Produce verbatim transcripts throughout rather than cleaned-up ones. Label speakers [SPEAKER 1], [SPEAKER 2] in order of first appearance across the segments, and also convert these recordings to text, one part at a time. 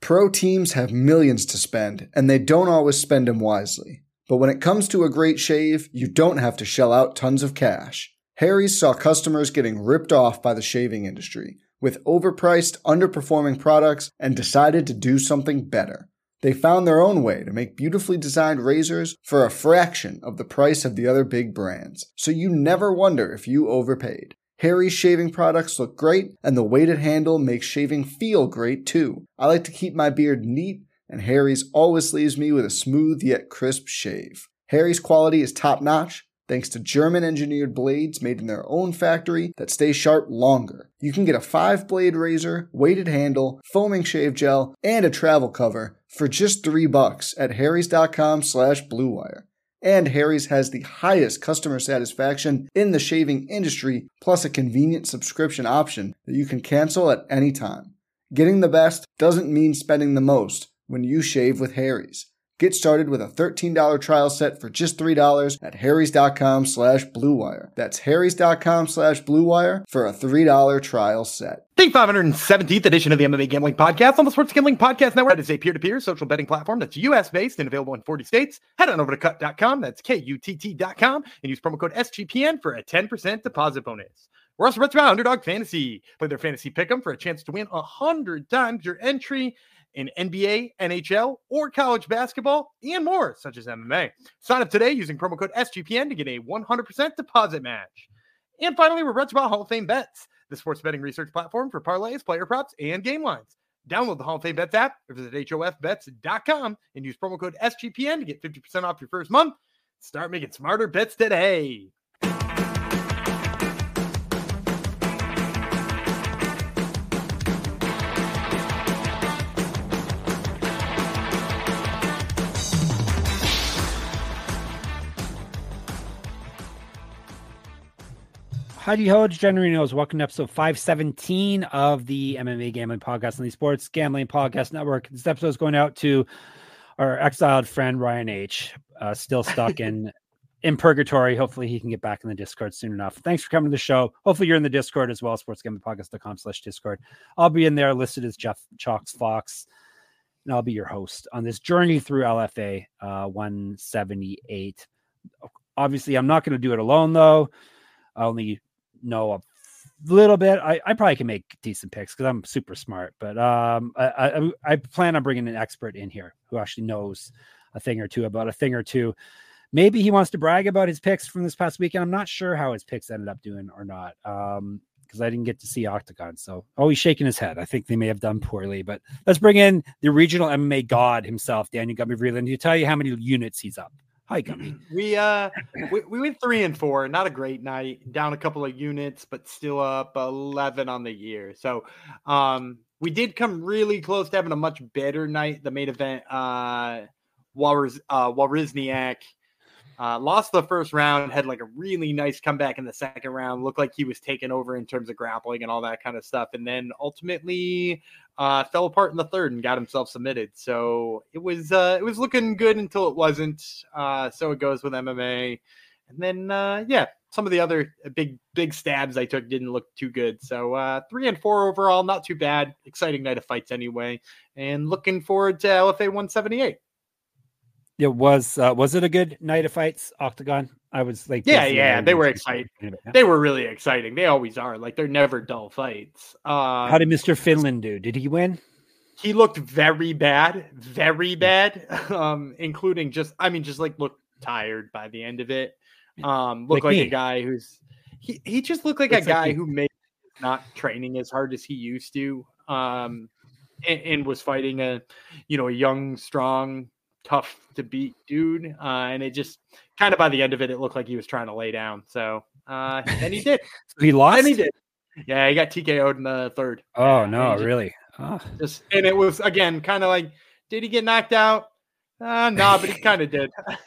[SPEAKER 1] Pro teams have millions to spend, and they don't always spend them wisely. But when it comes to a great shave, you don't have to shell out tons of cash. Harry's saw customers getting ripped off by the shaving industry with overpriced, underperforming products and decided to do something better. They found their own way to make beautifully designed razors for a fraction of the price of the other big brands, so you never wonder if you overpaid. Harry's shaving products look great, and the weighted handle makes shaving feel great too. I like to keep my beard neat, and Harry's always leaves me with a smooth yet crisp shave. Harry's quality is top-notch, thanks to German-engineered blades made in their own factory that stay sharp longer. You can get a five-blade razor, weighted handle, foaming shave gel, and a travel cover for just three bucks at harrys.com slash bluewire. And Harry's has the highest customer satisfaction in the shaving industry, plus a convenient subscription option that you can cancel at any time. Getting the best doesn't mean spending the most when you shave with Harry's. Get started with a thirteen dollars trial set for just three dollars at harrys.com slash bluewire. That's harrys.com slash bluewire for a three dollars trial set.
[SPEAKER 2] The five hundred seventeenth edition of the M M A Gambling Podcast on the Sports Gambling Podcast Network. It is a peer-to-peer social betting platform that's U S-based and available in forty states. Head on over to cut dot com, that's K U T T dot com, and use promo code S G P N for a ten percent deposit bonus. We're also brought to you by Underdog Fantasy. Play their fantasy pick'em for a chance to win one hundred times your entry in N B A, N H L, or college basketball, and more, such as M M A. Sign up today using promo code S G P N to get a one hundred percent deposit match. And finally, we're brought to you by Hall of Fame Bets, the sports betting research platform for parlays, player props, and game lines. Download the Hall of Fame Bets app or visit H O F bets dot com and use promo code S G P N to get fifty percent off your first month. Start making smarter bets today.
[SPEAKER 3] Howdy ho, it's Jen Reno's. Welcome to episode five seventeen of the M M A Gambling Podcast on the Sports Gambling Podcast Network. This episode is going out to our exiled friend Ryan H, uh, still stuck in in purgatory. Hopefully he can get back in the Discord soon enough. Thanks for coming to the show. Hopefully you're in the Discord as well, sportsgamblingpodcast.com slash Discord. I'll be in there listed as Jeff Chalks Fox, and I'll be your host on this journey through L F A uh, one seventy-eight. Obviously, I'm not going to do it alone, though. I only know a little bit. I, I probably can make decent picks because I'm super smart, but um, I, I I plan on bringing an expert in here who actually knows a thing or two about a thing or two. Maybe he wants to brag about his picks from this past weekend. I'm not sure how his picks ended up doing or not, um, because I didn't get to see Octagon. So, oh, he's shaking his head. I think they may have done poorly, but let's bring in the regional M M A god himself, Daniel Gummy Vreeland, to tell you how many units he's up. Hi, Gummy.
[SPEAKER 2] We uh we, we went three and four. Not a great night. Down a couple of units, but still up eleven on the year. So um we did come really close to having a much better night. The main event, uh Wawriz, uh Wawrzyniak uh lost the first round, had like a really nice comeback in the second round. Looked like he was taking over in terms of grappling and all that kind of stuff. And then ultimately uh fell apart in the third and got himself submitted. So it was uh it was looking good until it wasn't. Uh so it goes with M M A. And then uh yeah, some of the other big big stabs I took didn't look too good. So uh three and four overall, not too bad. Exciting night of fights anyway. And looking forward to L F A one seventy-eight.
[SPEAKER 3] It was uh, was it a good night of fights, Octagon? I was like,
[SPEAKER 2] yeah, yeah, they were exciting. They were really exciting. They always are. Like, they're never dull fights. Um,
[SPEAKER 3] How did Mister Finland do? Did he win?
[SPEAKER 2] He looked very bad, very bad, um, including just, I mean, just like looked tired by the end of it. Um, looked like, like a guy who's, he, he just looked like Looks a guy like who maybe not training as hard as he used to, um, and, and was fighting a, you know, a young, strong, tough to beat dude, uh, and it just kind of by the end of it, it looked like he was trying to lay down. So uh, and he did.
[SPEAKER 3] He lost.
[SPEAKER 2] And he did. Yeah, he got T K O'd in the third.
[SPEAKER 3] Oh no,
[SPEAKER 2] just,
[SPEAKER 3] really? Oh.
[SPEAKER 2] Just and it was again kind of like, did he get knocked out? Uh, no, nah, but he kind of did.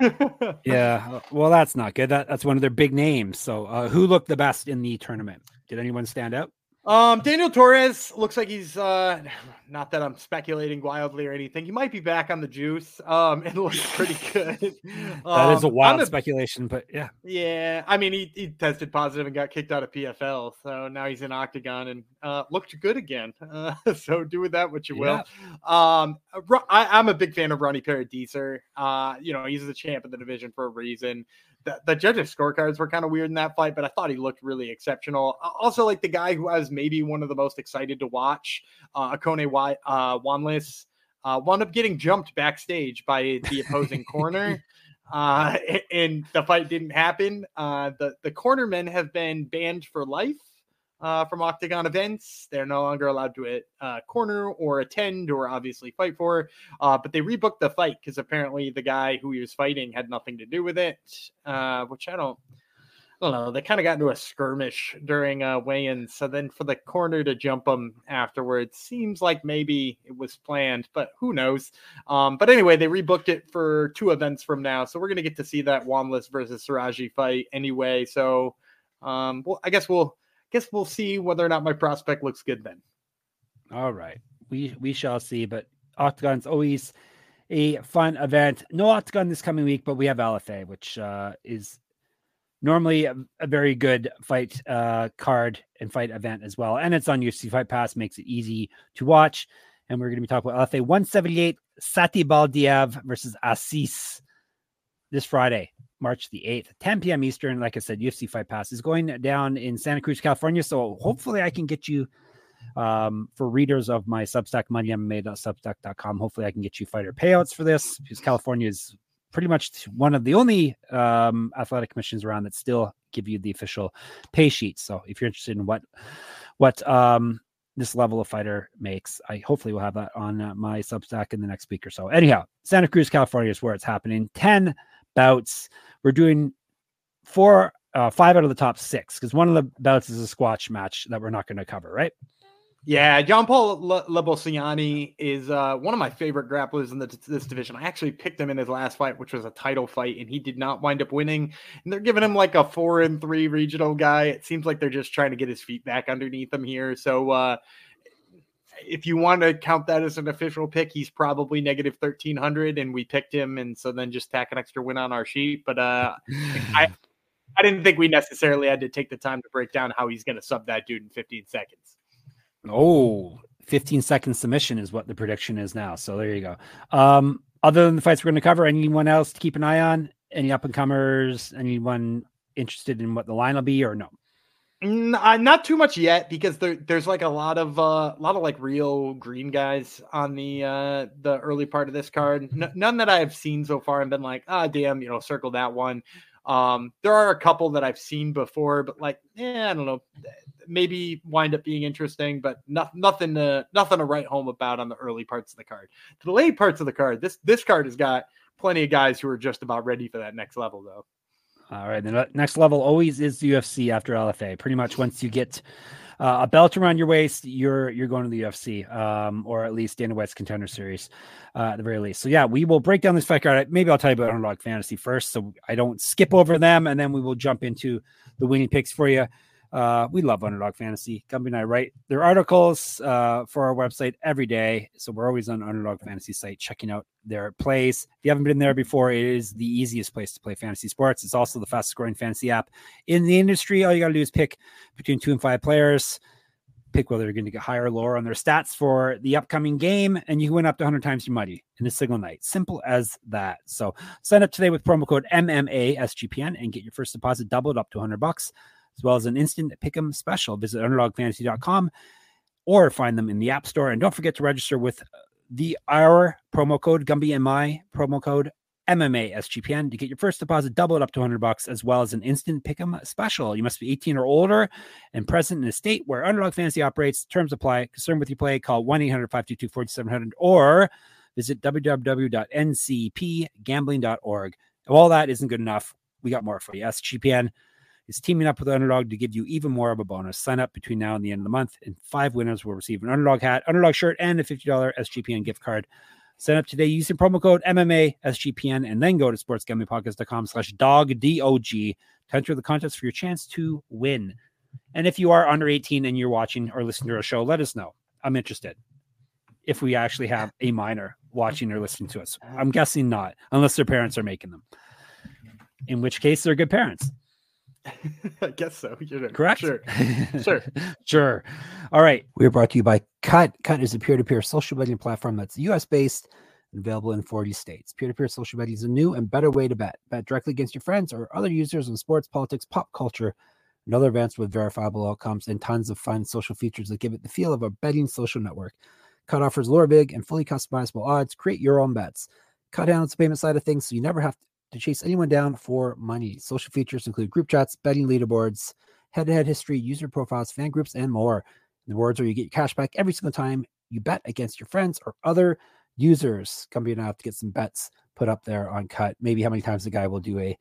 [SPEAKER 3] Yeah, well, that's not good. That that's one of their big names. So, uh, who looked the best in the tournament? Did anyone stand out?
[SPEAKER 2] Um, Daniel Torres looks like he's uh, not that I'm speculating wildly or anything. He might be back on the juice. Um, it looks pretty good.
[SPEAKER 3] That
[SPEAKER 2] um,
[SPEAKER 3] is a wild
[SPEAKER 2] a,
[SPEAKER 3] speculation, but yeah,
[SPEAKER 2] yeah. I mean, he, he tested positive and got kicked out of P F L, so now he's in Octagon and uh, looked good again. Uh, so do with that what you will. Yeah. Um, I, I'm a big fan of Ronnie Paradiser. Uh, you know, he's the champ of the division for a reason. The, the judges' scorecards were kind of weird in that fight, but I thought he looked really exceptional. Also, like the guy who I was maybe one of the most excited to watch, uh, Akone y- uh, Wanless, uh, wound up getting jumped backstage by the opposing corner, uh, and the fight didn't happen. Uh, the, the cornermen have been banned for life uh, from Octagon events. They're no longer allowed to uh, corner or attend or obviously fight for, uh, but they rebooked the fight because apparently the guy who he was fighting had nothing to do with it, uh, which I don't, I don't know. They kind of got into a skirmish during uh, weigh-ins. So then for the corner to jump him afterwards seems like maybe it was planned, but who knows? Um, but anyway, they rebooked it for two events from now. So we're going to get to see that Wanless versus Siraji fight anyway. So um, well, I guess we'll, guess we'll see whether or not my prospect looks good then.
[SPEAKER 3] All right. We we shall see, but Octagon's always a fun event. No Octagon this coming week, but we have L F A, which uh, is normally a, a very good fight uh, card and fight event as well. And it's on U F C Fight Pass, makes it easy to watch. And we're going to be talking about L F A one seventy-eight, Sati Baldiev versus Assis this Friday, March the eighth, ten p.m. Eastern. Like I said, U F C Fight Pass is going down in Santa Cruz, California. So hopefully I can get you, um, for readers of my Substack, money m m a dot substack dot com, hopefully I can get you fighter payouts for this, because California is pretty much one of the only um, athletic commissions around that still give you the official pay sheets. So if you're interested in what, what um, this level of fighter makes, I hopefully will have that on uh, my Substack in the next week or so. Anyhow, Santa Cruz, California is where it's happening. ten bouts. We're doing four, uh, five out of the top six, because one of the bouts is a squash match that we're not going to cover, right?
[SPEAKER 2] Yeah, John Paul Lebosiani is uh, one of my favorite grapplers in the, this division. I actually picked him in his last fight, which was a title fight, and he did not wind up winning. And they're giving him like a four and three regional guy. It seems like they're just trying to get his feet back underneath him here. So uh, if you want to count that as an official pick, he's probably negative thirteen hundred, and we picked him, and so then just tack an extra win on our sheet. But uh, I, I didn't think we necessarily had to take the time to break down how he's going to sub that dude in fifteen seconds.
[SPEAKER 3] Oh, fifteen second submission is what the prediction is now. So there you go. Um, other than the fights we're going to cover, anyone else to keep an eye on? Any up and comers? Anyone interested in what the line will be, or no?
[SPEAKER 2] Not, not too much yet, because there, there's like a lot of uh, a lot of like real green guys on the uh, the early part of this card. N- none that I've seen so far and been like, ah, oh, damn, you know, circle that one. Um, there are a couple that I've seen before, but like, eh, I don't know, maybe wind up being interesting, but not, nothing to nothing to write home about on the early parts of the card. The late parts of the card, this this card has got plenty of guys who are just about ready for that next level, though.
[SPEAKER 3] All right, the next level always is the U F C after L F A. Pretty much once you get uh, a belt around your waist, you're you're going to the U F C, um, or at least Dana White's Contender Series, uh, at the very least. So yeah, we will break down this fight card. Maybe I'll tell you about Underdog Fantasy first, so I don't skip over them, and then we will jump into the winning picks for you. Uh, we love Underdog Fantasy. Gumby and I write their articles uh, for our website every day. So we're always on Underdog Fantasy site checking out their plays. If you haven't been there before, it is the easiest place to play fantasy sports. It's also the fastest growing fantasy app in the industry. All you got to do is pick between two and five players, pick whether you're going to get higher or lower on their stats for the upcoming game, and you can win up to one hundred times your money in a single night. Simple as that. So sign up today with promo code M M A S G P N and get your first deposit doubled up to one hundred bucks. As well as an instant pick'em special. Visit underdog fantasy dot com or find them in the App Store. And don't forget to register with the our promo code Gumby and my promo code M M A S G P N to get your first deposit doubled up to one hundred bucks, as well as an instant pick'em special. You must be eighteen or older and present in a state where Underdog Fantasy operates. Terms apply. Concerned with your play, call one eight hundred five two two four seven zero zero or visit w w w dot n c p gambling dot org. If all that isn't good enough, we got more for you. S G P N is teaming up with Underdog to give you even more of a bonus. Sign up between now and the end of the month, and five winners will receive an Underdog hat, Underdog shirt, and a fifty dollars S G P N gift card. Sign up today using promo code M M A S G P N, and then go to sportsgamblingpodcast dot com slash dog D O G to enter the contest for your chance to win. And if you are under eighteen and you're watching or listening to our show, let us know. I'm interested if we actually have a minor watching or listening to us. I'm guessing not, unless their parents are making them. In which case, they're good parents.
[SPEAKER 2] I guess so. You're
[SPEAKER 3] Correct?
[SPEAKER 2] Sure. Sure.
[SPEAKER 3] Sure. All right. We are brought to you by Cut. Cut is a peer-to-peer social betting platform that's U S based and available in forty states. Peer-to-peer social betting is a new and better way to bet. Bet directly against your friends or other users on sports, politics, pop culture, and other events with verifiable outcomes and tons of fun social features that give it the feel of a betting social network. Cut offers lower big and fully customizable odds. Create your own bets. Cut handles the payment side of things, so you never have to chase anyone down for money. Social features include group chats, betting leaderboards, head-to-head history, user profiles, fan groups, and more. The rewards are you get your cash back every single time you bet against your friends or other users. Come be enough to get some bets put up there on Cut. Maybe how many times the guy will do a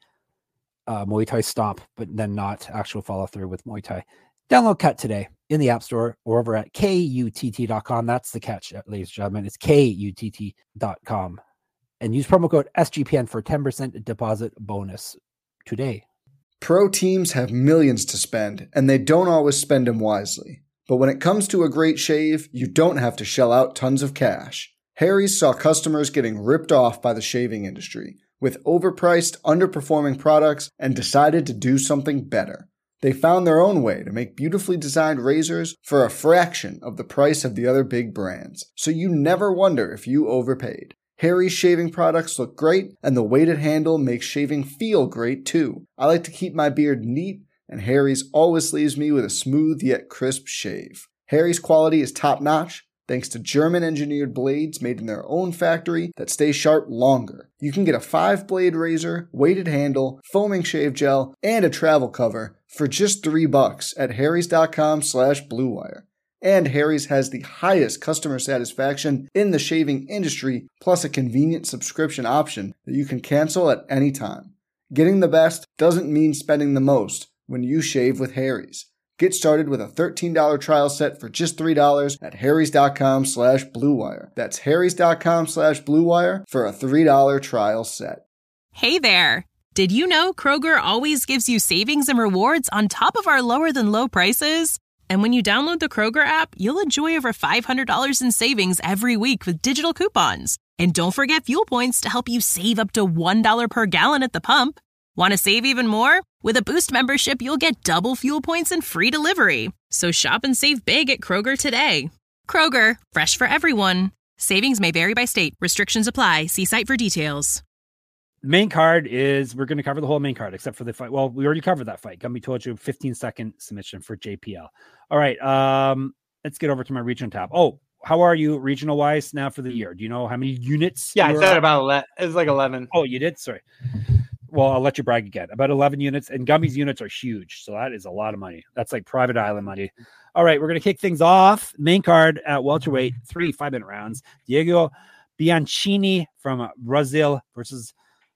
[SPEAKER 3] uh, Muay Thai stomp, but then not actual follow through with Muay Thai. Download Cut today in the App Store or over at K U T T dot com. That's the catch, ladies and gentlemen. It's K U T T dot com. And use promo code S G P N for ten percent deposit bonus today.
[SPEAKER 1] Pro teams have millions to spend, and they don't always spend them wisely. But when it comes to a great shave, you don't have to shell out tons of cash. Harry's saw customers getting ripped off by the shaving industry with overpriced, underperforming products and decided to do something better. They found their own way to make beautifully designed razors for a fraction of the price of the other big brands, so you never wonder if you overpaid. Harry's shaving products look great, and the weighted handle makes shaving feel great too. I like to keep my beard neat, and Harry's always leaves me with a smooth yet crisp shave. Harry's quality is top-notch, thanks to German-engineered blades made in their own factory that stay sharp longer. You can get a five-blade razor, weighted handle, foaming shave gel, and a travel cover for just three bucks at harrys.com slash bluewire. And Harry's has the highest customer satisfaction in the shaving industry, plus a convenient subscription option that you can cancel at any time. Getting the best doesn't mean spending the most when you shave with Harry's. Get started with a thirteen dollars trial set for just three dollars at harrys.com slash bluewire. That's harrys.com slash bluewire for a three dollars trial set.
[SPEAKER 4] Hey there! Did you know Kroger always gives you savings and rewards on top of our lower than low prices? And when you download the Kroger app, you'll enjoy over five hundred dollars in savings every week with digital coupons. And don't forget fuel points to help you save up to one dollar per gallon at the pump. Want to save even more? With a Boost membership, you'll get double fuel points and free delivery. So shop and save big at Kroger today. Kroger, fresh for everyone. Savings may vary by state. Restrictions apply. See site for details.
[SPEAKER 3] The main card is, we're going to cover the whole main card except for the fight. Well, we already covered that fight. Gumby told you fifteen second submission for J P L. All right. Um, let's get over to my regional tab. Oh, how are you regional wise now for the year? Do you know how many units?
[SPEAKER 2] Yeah, I said at? about eleven. It was like eleven.
[SPEAKER 3] Oh, you did? Sorry. Well, I'll let you brag again. About eleven units, and Gumby's units are huge. So that is a lot of money. That's like private island money. All right. We're going to kick things off. Main card at welterweight, three five minute rounds. Diego Bianchini from Brazil versus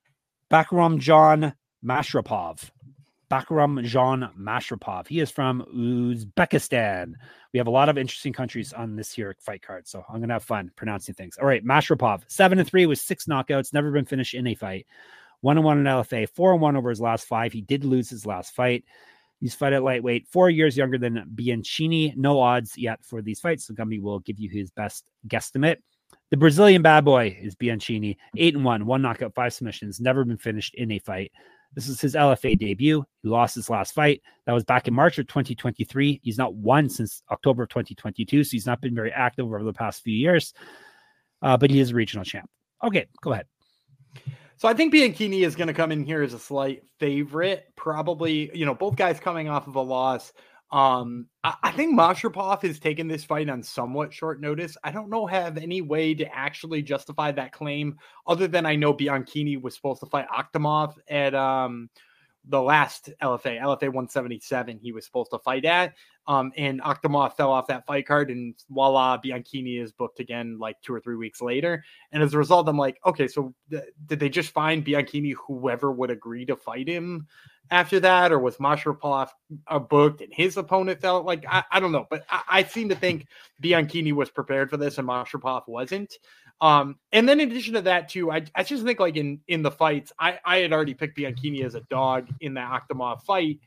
[SPEAKER 3] Bakramjan Mashrapov. Bakramjan Mashrapov. He is from Uzbekistan. We have a lot of interesting countries on this here fight card, so I'm going to have fun pronouncing things. All right, Mashrapov, seven and three with six knockouts, never been finished in a fight. one and one in L F A, four and one over his last five. He did lose his last fight. He's fight at lightweight, four years younger than Bianchini. No odds yet for these fights, so Gumby will give you his best guesstimate. The Brazilian bad boy is Bianchini, eight and one, one knockout, five submissions, never been finished in a fight. This is his L F A debut. He lost his last fight. That was back in March of twenty twenty-three. He's not won since October of twenty twenty-two, so he's not been very active over the past few years, uh, but he is a regional champ. Okay, go ahead.
[SPEAKER 2] So I think Bianchini is going to come in here as a slight favorite. Probably, you know, both guys coming off of a loss. Um, I, I think Mashrapov has taken this fight on somewhat short notice. I don't know have any way to actually justify that claim other than I know Bianchini was supposed to fight Akhtamov at um the last L F A, L F A one seventy-seven he was supposed to fight at. Um, and Akhtamov fell off that fight card, and voila, Bianchini is booked again like two or three weeks later. And as a result, I'm like, okay, so th- did they just find Bianchini whoever would agree to fight him after that? Or was Mashrapov uh, booked and his opponent felt like, I, I don't know, but I, I seem to think Bianchini was prepared for this and Mashrapov wasn't. Um, and then in addition to that too, I, I just think like in, in the fights, I, I had already picked Bianchini as a dog in that Akhtamov fight.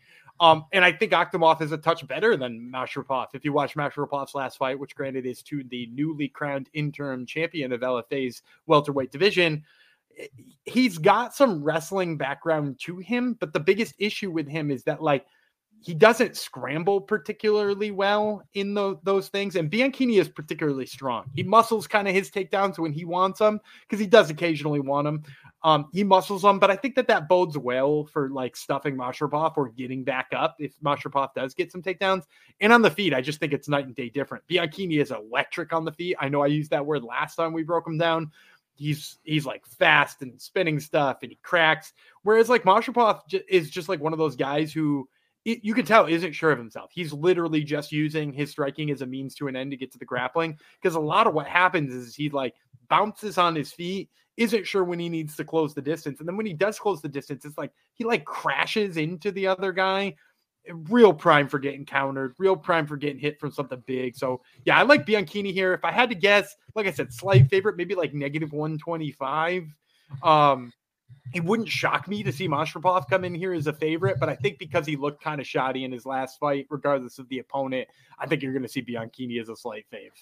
[SPEAKER 2] Um, and I think Akhtamov is a touch better than Masharapov. If you watch Masharapov's last fight, which granted is to the newly crowned interim champion of L F A's welterweight division, he's got some wrestling background to him, but the biggest issue with him is that like he doesn't scramble particularly well in the, those things. And Bianchini is particularly strong. He muscles kind of his takedowns when he wants them, because he does occasionally want them. Um, he muscles them, but I think that that bodes well for like stuffing Masharapov or getting back up if Masharapov does get some takedowns. And on the feet, I just think it's night and day different. Bianchini is electric on the feet. I know I used that word last time we broke him down. He's he's like fast and spinning stuff and he cracks. Whereas like Masharapov j- is just like one of those guys who it, you can tell isn't sure of himself. He's literally just using his striking as a means to an end to get to the grappling. Because a lot of what happens is he like bounces on his feet, isn't sure when he needs to close the distance. And then when he does close the distance, it's like he like crashes into the other guy. Real prime for getting countered, real prime for getting hit from something big. So yeah, I like Bianchini here. If I had to guess, like I said, slight favorite, maybe like negative one twenty-five. Um, it wouldn't shock me to see Masharapov come in here as a favorite, but I think because he looked kind of shoddy in his last fight, regardless of the opponent, I think you're going to see Bianchini as a slight fave.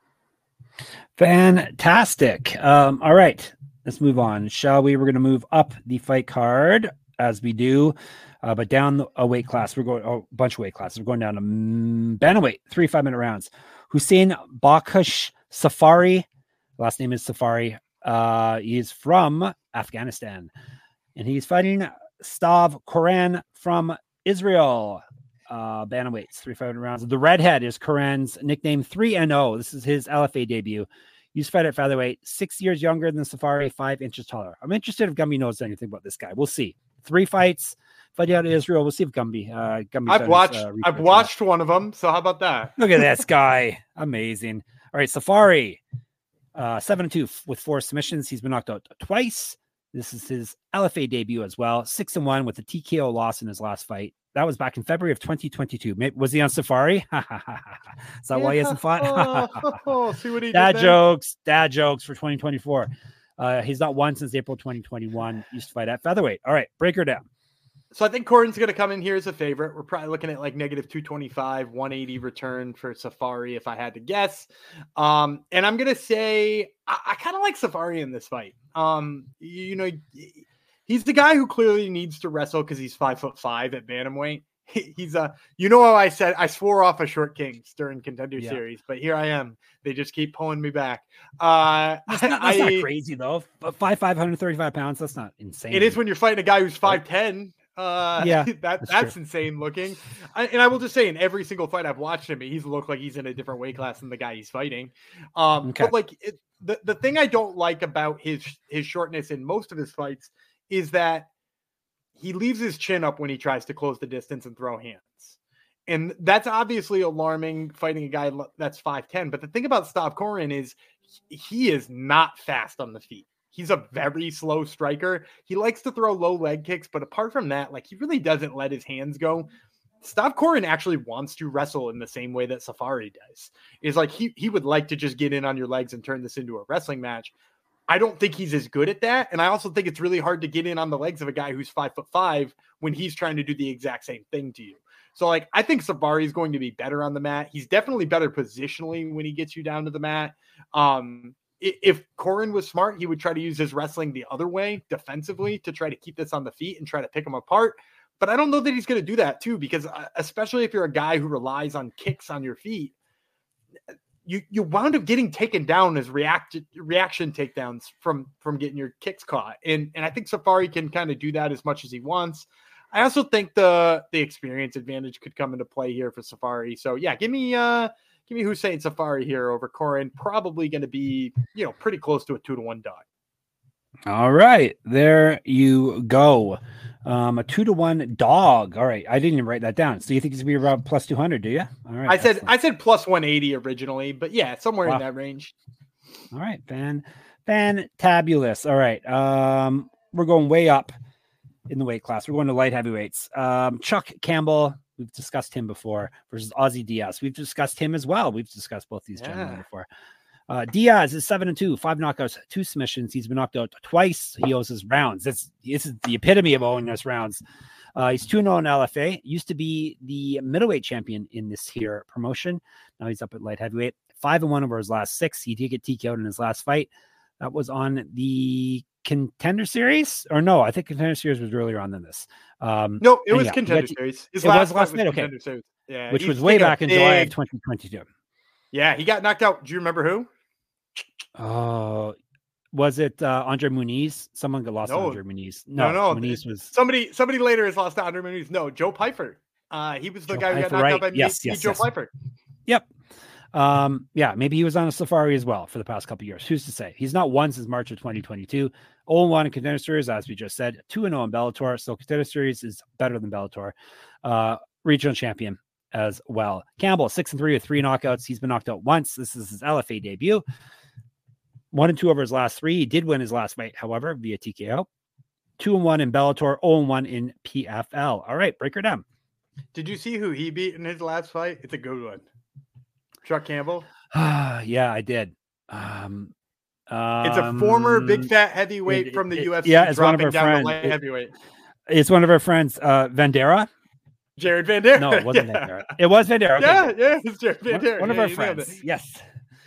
[SPEAKER 3] Fantastic. Um, all right, let's move on. Shall we? We're going to move up the fight card as we do. Uh, but down a weight class, we're going oh, a bunch of weight classes. We're going down to mm, bantamweight, three five minute rounds. Hussein Baksh Safari, last name is Safari. Uh, he is from Afghanistan, and he's fighting Stav Koran from Israel. Uh, bantamweights, three five minute rounds. The redhead is Koran's nickname three and oh. This is his L F A debut. He's fight at featherweight, six years younger than Safari, five inches taller. I'm interested if Gumby knows anything about this guy. We'll see. Three fights. Fighting out of Israel. We'll see if Gumby. Uh, Gumby
[SPEAKER 2] I've watched. His, uh, I've watched one of them. So how about that?
[SPEAKER 3] Look at this guy. Amazing. All right, Safari, uh, seven and two with four submissions. He's been knocked out twice. This is his L F A debut as well. Six and one with a T K O loss in his last fight. That was back in February of twenty twenty-two. Maybe, was he on Safari? Is that yeah. why he hasn't fought?
[SPEAKER 2] oh, see what he
[SPEAKER 3] dad
[SPEAKER 2] did
[SPEAKER 3] jokes. Dad jokes for twenty twenty-four. Uh, he's not won since April twenty twenty-one. Used to fight at featherweight. All right, break her down.
[SPEAKER 2] So I think Koran's going to come in here as a favorite. We're probably looking at like negative two twenty-five, one eighty return for Safari, if I had to guess. Um, and I'm going to say I, I kind of like Safari in this fight. Um, you, you know, he's the guy who clearly needs to wrestle because he's five foot five at bantamweight. He, he's a, you know how I said I swore off of Short Kings during Contender yeah. Series, but here I am. They just keep pulling me back. Uh,
[SPEAKER 3] that's not, that's I, not crazy though. Five five hundred thirty-five pounds. That's not insane.
[SPEAKER 2] It is when you're fighting a guy who's five ten. Uh,
[SPEAKER 3] yeah,
[SPEAKER 2] that
[SPEAKER 3] that's,
[SPEAKER 2] that's insane looking. I, and I will just say, in every single fight I've watched him, he's looked like he's in a different weight class than the guy he's fighting. Um, okay. But like it, the the thing I don't like about his his shortness in most of his fights is that he leaves his chin up when he tries to close the distance and throw hands, and that's obviously alarming fighting a guy that's five ten. But the thing about Stav Koran is he is not fast on the feet. He's a very slow striker. He likes to throw low leg kicks, but apart from that, like he really doesn't let his hands go. Stav Koran actually wants to wrestle in the same way that Safari does. Is like he he would like to just get in on your legs and turn this into a wrestling match. I don't think he's as good at that, and I also think it's really hard to get in on the legs of a guy who's five foot five when he's trying to do the exact same thing to you. So, like, I think Safari is going to be better on the mat. He's definitely better positionally when he gets you down to the mat. Um, If Koran was smart, he would try to use his wrestling the other way defensively to try to keep this on the feet and try to pick him apart. But I don't know that he's going to do that too, because especially if you're a guy who relies on kicks on your feet, you, you wound up getting taken down as react, reaction takedowns from, from getting your kicks caught. And, and I think Safari can kind of do that as much as he wants. I also think the, the experience advantage could come into play here for Safari. So yeah, give me uh Give me Hussein Safari here over Koran. Probably going to be, you know, pretty close to a two to one dog.
[SPEAKER 3] All right, there you go. Um, a two to one dog. All right, I didn't even write that down. So you think it's gonna be around plus two hundred? Do you? All right.
[SPEAKER 2] I said excellent. I said plus one eighty originally, but yeah, somewhere wow. in that range.
[SPEAKER 3] All right, fan, fantabulous. All right, um, we're going way up in the weight class. We're going to light heavyweights. Um, Chuck Campbell. We've discussed him before versus Ozzy Diaz. We've discussed him as well. We've discussed both these yeah. gentlemen before. Uh, Diaz is seven and two, five knockouts, two submissions. He's been knocked out twice. He owes his rounds. This, this is the epitome of owing us rounds. Uh, he's two and oh in L F A. Used to be the middleweight champion in this here promotion. Now he's up at light heavyweight. Five and one over his last six. He did get T K O'd in his last fight. That was on the Contender Series, or no? I think Contender Series was earlier on than this. Um,
[SPEAKER 2] no, it was
[SPEAKER 3] yeah,
[SPEAKER 2] Contender
[SPEAKER 3] to,
[SPEAKER 2] Series.
[SPEAKER 3] His it last was last fight. Okay,
[SPEAKER 2] Series. Yeah,
[SPEAKER 3] which was way back in big... July of twenty twenty-two.
[SPEAKER 2] Yeah, he got knocked out. Do you remember who?
[SPEAKER 3] Oh, uh, was it uh, Andre Muniz? Someone got lost
[SPEAKER 2] no.
[SPEAKER 3] to Andre Muniz. No,
[SPEAKER 2] no, no.
[SPEAKER 3] Muniz was
[SPEAKER 2] somebody. Somebody later has lost to Andre Muniz. No, Joe Pyfer. Uh, he was the
[SPEAKER 3] Joe
[SPEAKER 2] guy who got
[SPEAKER 3] Pyfer,
[SPEAKER 2] knocked
[SPEAKER 3] right.
[SPEAKER 2] out by
[SPEAKER 3] yes,
[SPEAKER 2] me,
[SPEAKER 3] yes,
[SPEAKER 2] Joe
[SPEAKER 3] yes.
[SPEAKER 2] Pyfer.
[SPEAKER 3] Yep. Um, yeah, maybe he was on a safari as well for the past couple of years. Who's to say? He's not won since March of twenty twenty-two. oh and one in Contender Series, as we just said. two and oh in Bellator. So Contender Series is better than Bellator. Uh, regional champion as well. Campbell, six and three with three knockouts. He's been knocked out once. This is his L F A debut. One and two over his last three. He did win his last fight, however, via T K O. Two and one in Bellator. oh and one in P F L. All right, break her down.
[SPEAKER 2] Did you see who he beat in his last fight? It's a good one. Chuck Campbell.
[SPEAKER 3] Yeah, I did. Um, um,
[SPEAKER 2] it's a former big fat heavyweight
[SPEAKER 3] it,
[SPEAKER 2] from the
[SPEAKER 3] it,
[SPEAKER 2] U F C.
[SPEAKER 3] Yeah, it's one of our
[SPEAKER 2] down
[SPEAKER 3] friends.
[SPEAKER 2] To light
[SPEAKER 3] it,
[SPEAKER 2] heavyweight.
[SPEAKER 3] It's one of our friends, uh, Vandera.
[SPEAKER 2] Jared Vandera.
[SPEAKER 3] No, it wasn't yeah. Vandera. It was Vandera. Okay.
[SPEAKER 2] Yeah, yeah, it's Jared Vandera.
[SPEAKER 3] One, one
[SPEAKER 2] yeah,
[SPEAKER 3] of our friends. Yes.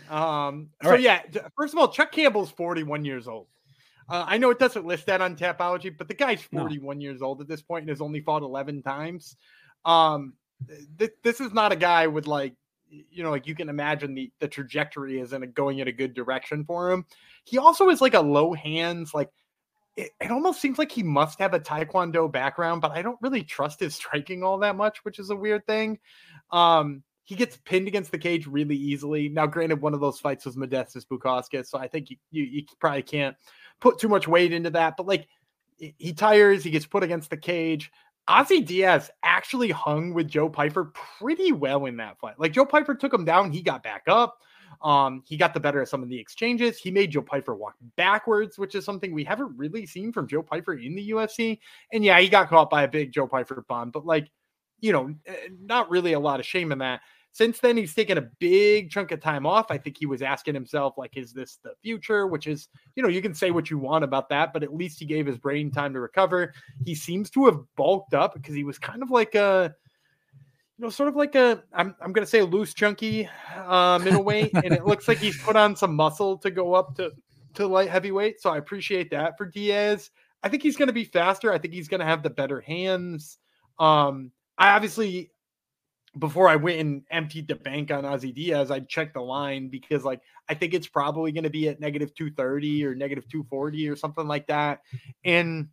[SPEAKER 2] Um. So
[SPEAKER 3] right.
[SPEAKER 2] yeah, first of all, Chuck Campbell's forty-one years old. Uh, I know it doesn't list that on Tapology, but the guy's forty-one no. years old at this point and has only fought eleven times. Um, th- this is not a guy with like, you know, like you can imagine the, the trajectory isn't going in a good direction for him. He also is like a low hands, like it, it almost seems like he must have a Taekwondo background, but I don't really trust his striking all that much, which is a weird thing. Um, he gets pinned against the cage really easily. Now, granted, one of those fights was Modestas Bukauskas, so I think you, you, you probably can't put too much weight into that, but like he tires, he gets put against the cage. Ozzy Diaz actually hung with Joe Pyfer pretty well in that fight. Like Joe Pyfer took him down. He got back up. Um, he got the better of some of the exchanges. He made Joe Pyfer walk backwards, which is something we haven't really seen from Joe Pyfer in the U F C. And yeah, he got caught by a big Joe Pyfer bomb, but like, you know, not really a lot of shame in that. Since then, he's taken a big chunk of time off. I think he was asking himself, like, is this the future? Which is, you know, you can say what you want about that, but at least he gave his brain time to recover. He seems to have bulked up because he was kind of like a, you know, sort of like a, I'm, I'm going to say a loose, chunky uh, middleweight. And it looks like he's put on some muscle to go up to, to light heavyweight. So I appreciate that for Diaz. I think he's going to be faster. I think he's going to have the better hands. Um, I obviously... Before I went and emptied the bank on Ozzy Diaz, I'd check the line because, like, I think it's probably going to be at negative two thirty or negative two forty or something like that. And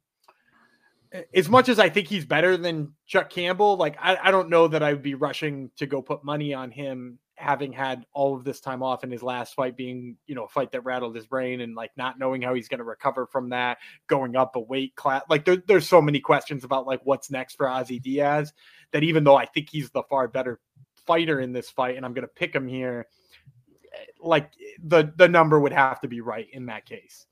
[SPEAKER 2] as much as I think he's better than Chuck Campbell, like, I, I don't know that I would be rushing to go put money on him having had all of this time off in his last fight being, you know, a fight that rattled his brain and, like, not knowing how he's going to recover from that, going up a weight class. Like, there, there's so many questions about, like, what's next for Ozzy Diaz that even though I think he's the far better fighter in this fight and I'm going to pick him here, like, the, the number would have to be right in that case.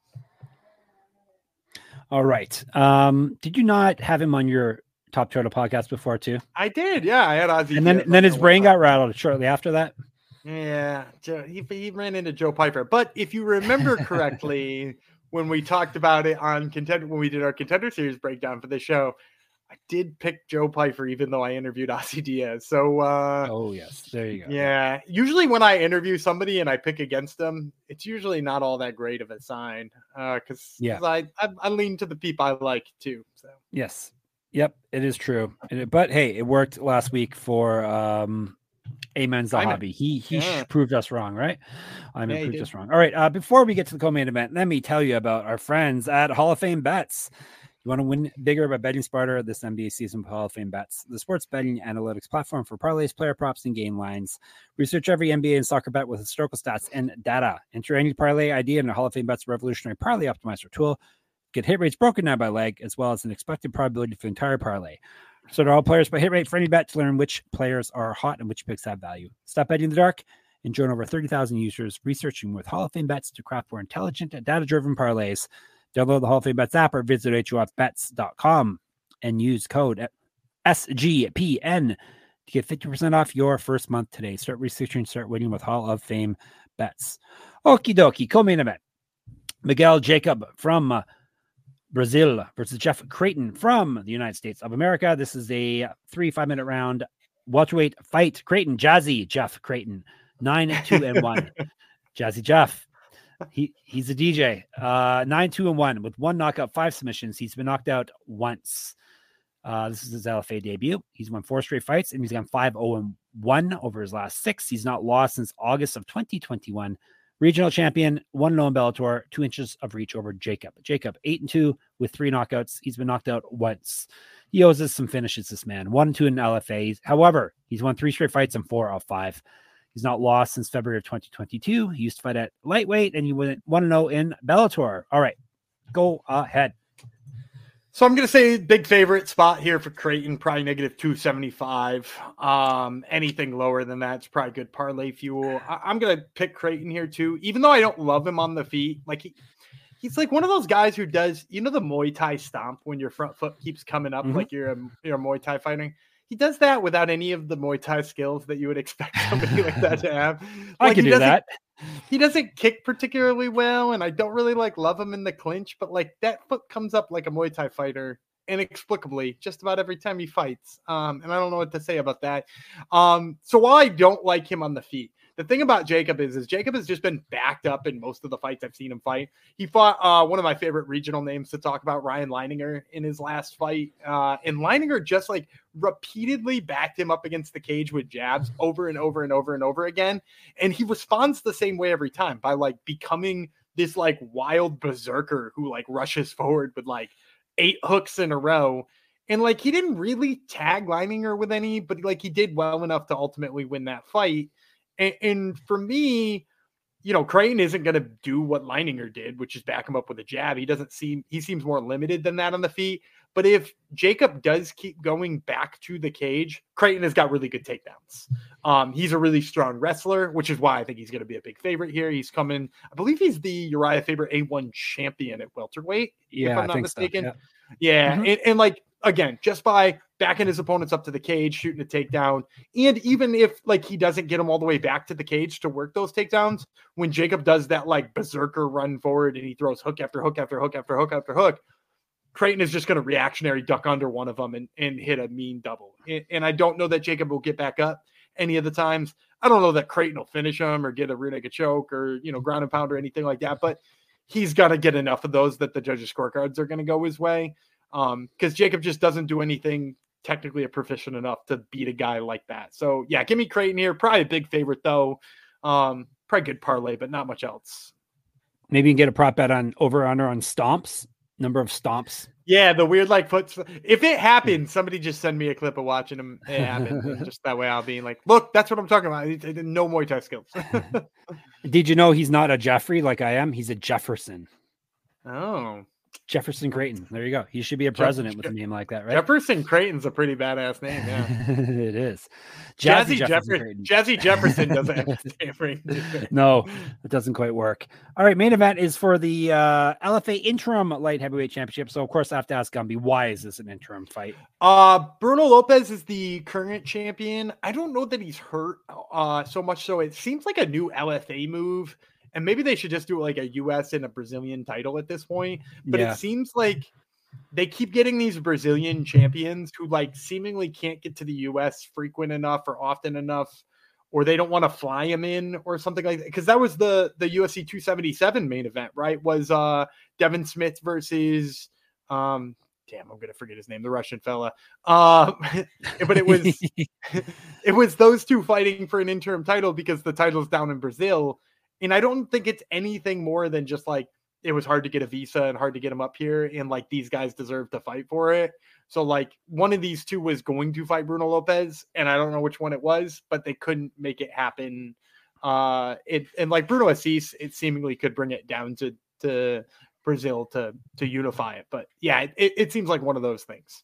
[SPEAKER 3] All right. Um, did you not have him on your Top Turtle podcast before too?
[SPEAKER 2] I did. Yeah. I had Ozzy.
[SPEAKER 3] And then, then his brain got rattled shortly after that.
[SPEAKER 2] Yeah. He, he ran into Joe Pyfer. But if you remember correctly, when we talked about it on Contender, when we did our Contender Series breakdown for the show, I did pick Joe Pyfer, even though I interviewed Ozzy Diaz. So, uh,
[SPEAKER 3] oh yes, there you go.
[SPEAKER 2] Yeah. Usually when I interview somebody and I pick against them, it's usually not all that great of a sign. Uh, cause,
[SPEAKER 3] yeah.
[SPEAKER 2] cause I, I, I lean to the people I like too. So
[SPEAKER 3] yes. Yep. It is true. But hey, it worked last week for, um, Amen Zahabi. He, he yeah. proved us wrong, right? I mean, yeah, proved us wrong. All right. Uh, before we get to the co-main event, let me tell you about our friends at Hall of Fame Bets. You want to win bigger by betting smarter this N B A season with Hall of Fame Bets, the sports betting analytics platform for parlays, player props, and game lines. Research every N B A and soccer bet with historical stats and data. Enter any parlay idea in the Hall of Fame Bets revolutionary parlay optimizer tool. Get hit rates broken down by leg, as well as an expected probability for the entire parlay. So they're all players by hit rate for any bet to learn which players are hot and which picks have value. Stop betting in the dark and join over thirty thousand users researching with Hall of Fame Bets to craft more intelligent, data-driven parlays. Download the Hall of Fame Bets app or visit H O F bets dot com and use code S G P N to get fifty percent off your first month today. Start researching, start winning with Hall of Fame Bets. Okie dokie, co-main event. Miguel Jacob from uh, Brazil versus Jeff Creighton from the United States of America. This is a three five minute round welterweight fight. Creighton, Jazzy Jeff Creighton, nine two and one. Jazzy Jeff, he he's a D J. Uh, nine two and one with one knockout, five submissions. He's been knocked out once. Uh, this is his L F A debut. He's won four straight fights, and he's gone five zero and one over his last six. He's not lost since August of twenty twenty-one. Regional champion, one and oh in Bellator, two inches of reach over Jacob. Jacob, eight and two with three knockouts. He's been knocked out once. He owes us some finishes, this man. One and two in L F A. However, he's won three straight fights and four out of five. He's not lost since February of twenty twenty-two. He used to fight at lightweight, and he went one and oh in Bellator. All right, go ahead.
[SPEAKER 2] So I'm going to say big favorite spot here for Creighton, probably negative two seventy-five. Um, anything lower than that's probably good parlay fuel. I- I'm going to pick Creighton here too, even though I don't love him on the feet. Like he, he's like one of those guys who does, you know, the Muay Thai stomp when your front foot keeps coming up, mm-hmm. like you're a, you're a Muay Thai fighter. He does that without any of the Muay Thai skills that you would expect somebody like that to have. Like
[SPEAKER 3] I can do that.
[SPEAKER 2] He doesn't kick particularly well, and I don't really like love him in the clinch, but like that foot comes up like a Muay Thai fighter inexplicably just about every time he fights. Um, and I don't know what to say about that. Um, so while I don't like him on the feet, the thing about Jacob is, is Jacob has just been backed up in most of the fights I've seen him fight. He fought uh, one of my favorite regional names to talk about, Ryan Leininger, in his last fight. Uh, and Leininger just like repeatedly backed him up against the cage with jabs over and over and over and over again. And he responds the same way every time by like becoming this like wild berserker who like rushes forward with like eight hooks in a row. And like, he didn't really tag Leininger with any, but like he did well enough to ultimately win that fight. And, and for me, you know, Creighton isn't going to do what Leininger did, which is back him up with a jab. He doesn't seem, he seems more limited than that on the feet. But if Jacob does keep going back to the cage, Creighton has got really good takedowns. Um, he's a really strong wrestler, which is why I think he's going to be a big favorite here. He's coming, I believe he's the Uriah Faber A one champion at welterweight,
[SPEAKER 3] yeah,
[SPEAKER 2] if I'm
[SPEAKER 3] I
[SPEAKER 2] not
[SPEAKER 3] think
[SPEAKER 2] mistaken.
[SPEAKER 3] So,
[SPEAKER 2] yeah, yeah.
[SPEAKER 3] Mm-hmm.
[SPEAKER 2] And, and like, again, just by backing his opponents up to the cage, shooting a takedown. And even if like he doesn't get him all the way back to the cage to work those takedowns, when Jacob does that like berserker run forward and he throws hook after hook after hook after hook after hook, Creighton is just going to reactionary duck under one of them and, and hit a mean double. And, and I don't know that Jacob will get back up any of the times. I don't know that Creighton will finish him or get a rear naked choke or, you know, ground and pound or anything like that, but he's got to get enough of those that the judges' scorecards are going to go his way. Um, because Jacob just doesn't do anything technically proficient enough to beat a guy like that. So yeah, give me Creighton here. Probably a big favorite though. Um, probably good parlay, but not much else.
[SPEAKER 3] Maybe you can get a prop bet on over under on stomps, number of stomps.
[SPEAKER 2] Yeah, the weird like foot. If it happens, somebody just send me a clip of watching him. It happen. Just that way, I'll be like, look, that's what I'm talking about. He did no Muay Thai skills.
[SPEAKER 3] Did you know he's not a Jeffrey like I am? He's a Jefferson.
[SPEAKER 2] Oh.
[SPEAKER 3] Jefferson Creighton. There you go. He should be a president with a name like that, right?
[SPEAKER 2] Jefferson Creighton's a pretty badass name. Yeah,
[SPEAKER 3] it is.
[SPEAKER 2] Jazzy, Jazzy Jefferson. Jefferson, Jazzy Jefferson doesn't have the same ring.
[SPEAKER 3] No, it doesn't quite work. All right, main event is for the uh, L F A interim light heavyweight championship. So of course I have to ask Gumby, why is this an interim fight?
[SPEAKER 2] Uh, Bruno Lopez is the current champion. I don't know that he's hurt uh, so much. So it seems like a new L F A move. And maybe they should just do like a U S and a Brazilian title at this point. But yeah. It seems like they keep getting these Brazilian champions who like seemingly can't get to the U S frequent enough or often enough, or they don't want to fly him in or something like that. Because that was the the U F C two seventy-seven main event, right? Was uh, Devin Smith versus um, damn, I'm gonna forget his name, the Russian fella. Uh, but it was it was those two fighting for an interim title because the title's down in Brazil. And I don't think it's anything more than just like, it was hard to get a visa and hard to get them up here. And like, these guys deserve to fight for it. So like one of these two was going to fight Bruno Lopez, and I don't know which one it was, but they couldn't make it happen. Uh, it, and like Bruno Assis, it seemingly could bring it down to, to Brazil to, to unify it. But yeah, it, it seems like one of those things.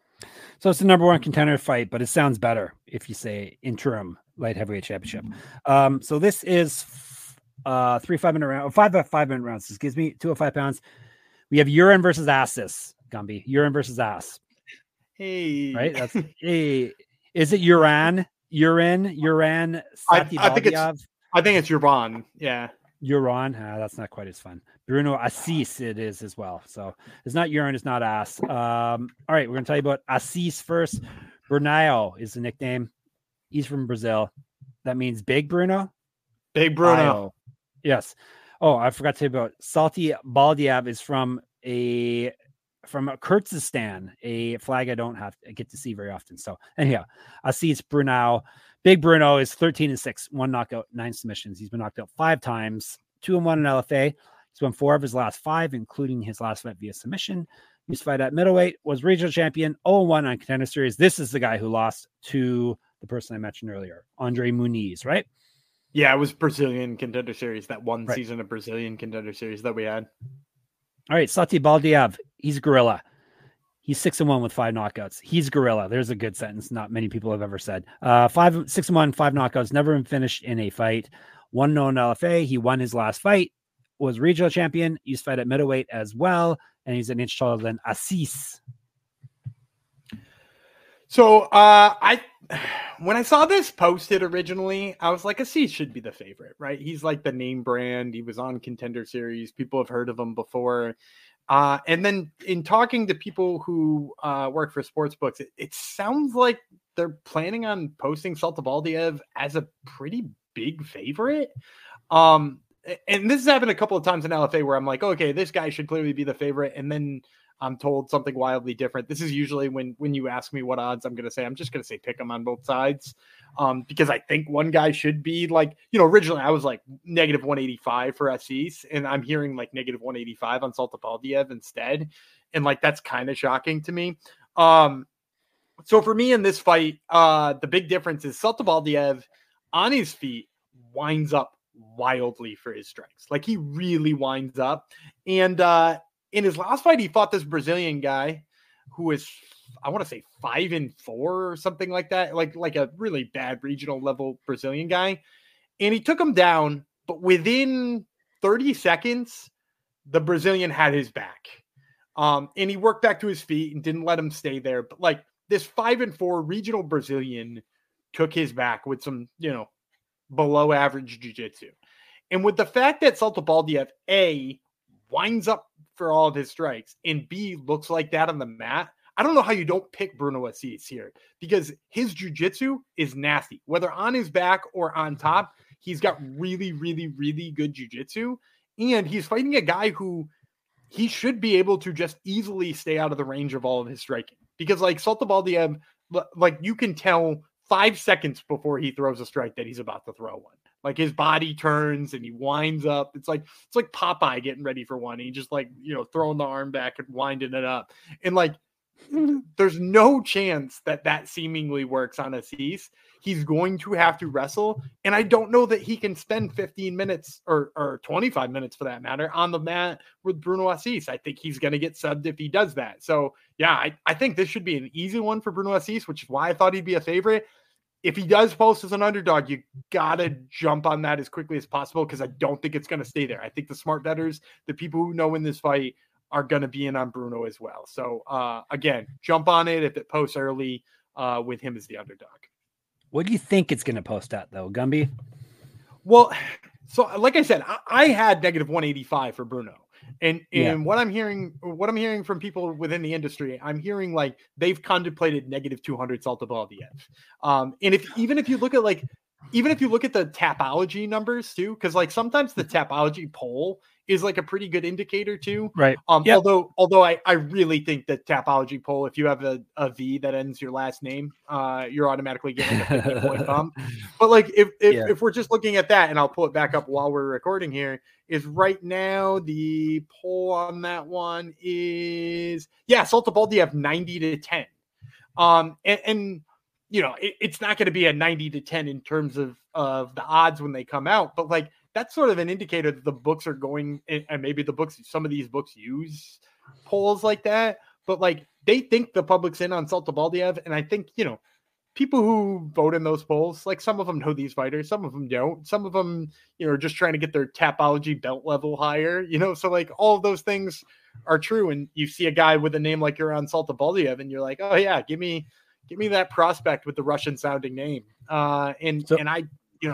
[SPEAKER 3] So it's the number one contender fight, but it sounds better if you say interim light heavyweight championship. Um, so this is Uh, three five minute round, five five minute rounds. Excuse me, two oh five pounds. We have urine versus asses. Gumby, urine versus ass.
[SPEAKER 2] Hey,
[SPEAKER 3] right? That's hey. Is it urine? Urine? Urine?
[SPEAKER 2] I, I think it's. I think it's Urban. Yeah.
[SPEAKER 3] Uran, uh, that's not quite as fun. Bruno Assis, it is as well. So it's not urine, it's not ass. Um, all right, we're going to tell you about Assis first. Brunão is the nickname. He's from Brazil. That means Big Bruno.
[SPEAKER 2] Big Bruno.
[SPEAKER 3] I-O. Yes. Oh, I forgot to tell you about Salty Baldiev is from a from Kyrgyzstan, a flag I don't have to get to see very often. So anyhow, Assis Brunão. Big Bruno is thirteen and six, one knockout, nine submissions. He's been knocked out five times, two and one in L F A. He's won four of his last five, including his last fight via submission. His fight at middleweight, was regional champion, oh and one on Contender Series. This is the guy who lost to the person I mentioned earlier, Andre Muniz, right?
[SPEAKER 2] Yeah, it was Brazilian Contender Series, that one
[SPEAKER 3] right.
[SPEAKER 2] season of Brazilian Contender Series that we had.
[SPEAKER 3] All right, Sati Baldiev, he's gorilla. He's six and one with five knockouts. He's gorilla. There's a good sentence. Not many people have ever said. Uh, five, six and one, five knockouts. Never been finished in a fight. One known L F A. He won his last fight. Was regional champion. Used to fight at middleweight as well, and he's an inch taller than Assis.
[SPEAKER 2] So uh, I, when I saw this posted originally, I was like, Assis should be the favorite, right? He's like the name brand. He was on Contender Series. People have heard of him before. Uh, and then in talking to people who uh, work for sports books, it, it sounds like they're planning on posting Salty Baldiev as a pretty big favorite. Um, and this has happened a couple of times in L F A where I'm like, okay, this guy should clearly be the favorite. And then I'm told something wildly different. This is usually when, when you ask me what odds I'm going to say, I'm just going to say pick them on both sides. Um, because I think one guy should be like, you know, originally I was like negative one eighty-five for Assis, and I'm hearing like negative one eighty-five on Salty Baldiev instead. And like, that's kind of shocking to me. Um, so for me in this fight, uh, the big difference is Salty Baldiev on his feet winds up wildly for his strikes. Like he really winds up. And, uh, in his last fight, he fought this Brazilian guy who is, I want to say five and four or something like that. Like, like a really bad regional level Brazilian guy. And he took him down, but within thirty seconds, the Brazilian had his back. Um, and he worked back to his feet and didn't let him stay there. But like this five and four regional Brazilian took his back with some, you know, below average jiu-jitsu. And with the fact that Salty Baldiev, A, winds up for all of his strikes, and B, looks like that on the mat, I don't know how you don't pick Bruno Assis here, because his jiu-jitsu is nasty. Whether on his back or on top, he's got really, really, really good jiu-jitsu, and he's fighting a guy who he should be able to just easily stay out of the range of all of his striking. Because like Salty Baldiev, like you can tell five seconds before he throws a strike that he's about to throw one. Like his body turns and he winds up. It's like, it's like Popeye getting ready for one. He just like, you know, throwing the arm back and winding it up. And like, there's no chance that that seemingly works on Assis. He's going to have to wrestle. And I don't know that he can spend fifteen minutes or, or twenty-five minutes for that matter on the mat with Bruno Assis. I think he's going to get subbed if he does that. So yeah, I, I think this should be an easy one for Bruno Assis, which is why I thought he'd be a favorite. If he does post as an underdog, you got to jump on that as quickly as possible, because I don't think it's going to stay there. I think the smart bettors, the people who know in this fight, are going to be in on Bruno as well. So uh, again, jump on it if it posts early uh, with him as the underdog.
[SPEAKER 3] What do you think it's going to post at, though, Gumby?
[SPEAKER 2] Well, so like I said, I, I had negative one eighty-five for Bruno. And and yeah. what I'm hearing, what I'm hearing from people within the industry, I'm hearing like they've contemplated negative two hundred Salty Baldiev. Um, and if even if you look at like, even if you look at the Tapology numbers too, because like sometimes the Tapology poll is like a pretty good indicator too.
[SPEAKER 3] Right.
[SPEAKER 2] Um,
[SPEAKER 3] yep.
[SPEAKER 2] although, although I, I really think that Tapology poll, if you have a, a V that ends your last name, uh, you're automatically getting a fifty point bump. But like, if, if, yeah. if we're just looking at that, and I'll pull it back up while we're recording here, is right now the poll on that one is, yeah, Salty Baldiev ninety to ten. Um, and, and you know, it, it's not going to be a ninety to ten in terms of, of the odds when they come out, but like, that's sort of an indicator that the books are going, and maybe the books, some of these books use polls like that, but like they think the public's in on Salty Baldiev. And I think, you know, people who vote in those polls, like some of them know these fighters, some of them don't, some of them, you know, are just trying to get their Tapology belt level higher, you know? So like all of those things are true. And you see a guy with a name like you're on Salty Baldiev and you're like, oh yeah, give me, give me that prospect with the Russian sounding name. Uh, and, so- and I, you know,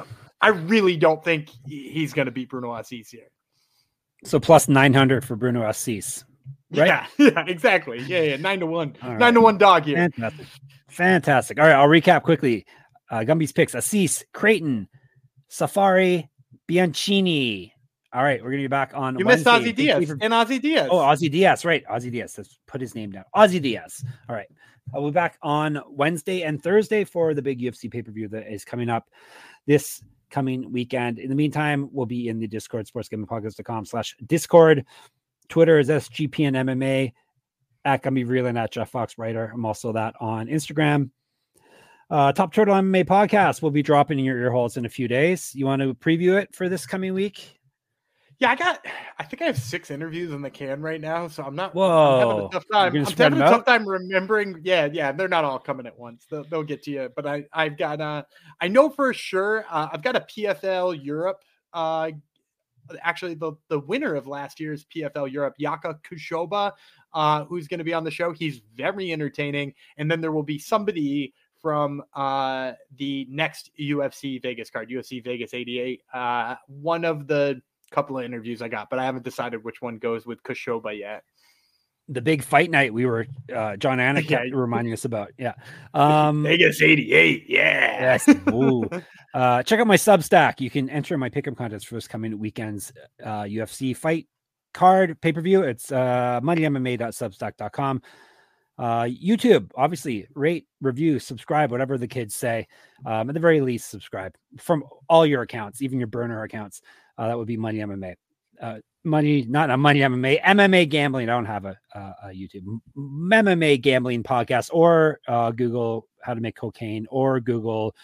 [SPEAKER 2] I really don't think he's going to beat Bruno Assis here.
[SPEAKER 3] So plus nine hundred for Bruno Assis. Right?
[SPEAKER 2] Yeah, yeah, exactly. Yeah, yeah, nine to one,
[SPEAKER 3] All
[SPEAKER 2] nine
[SPEAKER 3] right.
[SPEAKER 2] to one dog here.
[SPEAKER 3] Fantastic. Fantastic. All right, I'll recap quickly. Uh, Gumby's picks: Assis, Creighton, Safari, Bianchini. All right, we're gonna be back on.
[SPEAKER 2] You
[SPEAKER 3] Wednesday.
[SPEAKER 2] missed Ozzy Diaz
[SPEAKER 3] for...
[SPEAKER 2] and Ozzy Diaz.
[SPEAKER 3] Oh, Ozzy Diaz, right? Ozzy Diaz. Let's put his name down. Ozzy Diaz. All right, I'll be back on Wednesday and Thursday for the big U F C pay per view that is coming up this coming weekend. In the meantime, we'll be in the Discord, sportsgamingpodcast.com slash Discord. Twitter is S G P N M M A, at Gumby Vreeland, at Jeff Fox Writer. I'm also that on Instagram. Uh, Top Turtle M M A podcast will be dropping in your ear holes in a few days. You want to preview it for this coming week?
[SPEAKER 2] Yeah, I got. I think I have six interviews in the can right now, so I'm not.
[SPEAKER 3] Whoa,
[SPEAKER 2] I'm having a tough time. I'm having a tough time remembering. Yeah, yeah, they're not all coming at once. They'll, they'll get to you. But I, I've got. Uh, I know for sure. Uh, I've got a P F L Europe. Uh, actually, the the winner of last year's P F L Europe, Yaka Kushoba, uh, who's going to be on the show. He's very entertaining, and then there will be somebody from uh, the next U F C Vegas card, U F C Vegas eighty-eight. Uh, one of the couple of interviews I got, but I haven't decided which one goes with Kushoba yet.
[SPEAKER 3] The big fight night we were uh John Anna kept yeah. reminding us about. Yeah. Um
[SPEAKER 2] Vegas eighty-eight. Yeah.
[SPEAKER 3] Yes. Ooh. Uh check out my Substack. You can enter my pick'em contest for this coming weekend's uh U F C fight card pay-per-view. It's uh money M M A dot substack dot com. Uh YouTube, obviously, rate, review, subscribe, whatever the kids say. Um, at the very least, subscribe from all your accounts, even your burner accounts. Uh, that would be Money M M A. Uh, money, not a Money M M A, M M A Gambling. I don't have a, a, a YouTube M M A Gambling podcast, or uh, Google how to make cocaine, or Google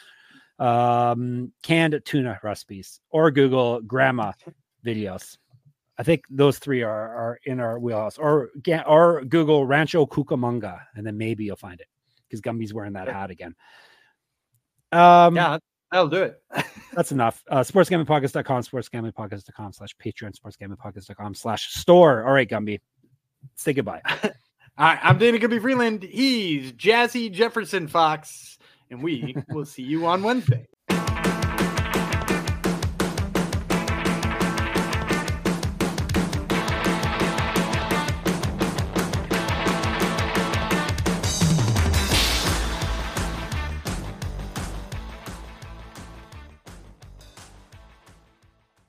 [SPEAKER 3] um, canned tuna recipes, or Google grandma videos. I think those three are, are in our wheelhouse, or or Google Rancho Cucamonga, and then maybe you'll find it because Gumby's wearing that hat again. Um,
[SPEAKER 2] yeah. That'll do it.
[SPEAKER 3] That's enough. Uh, sportsgamingpodcast dot com, sportsgamingpodcast.com slash Patreon, sportsgamingpodcast.com slash store. All right, Gumby. Say goodbye.
[SPEAKER 2] All right, I'm Dana Gumby Vreeland. He's Jazzy Jefferson Fox, and we will see you on Wednesday.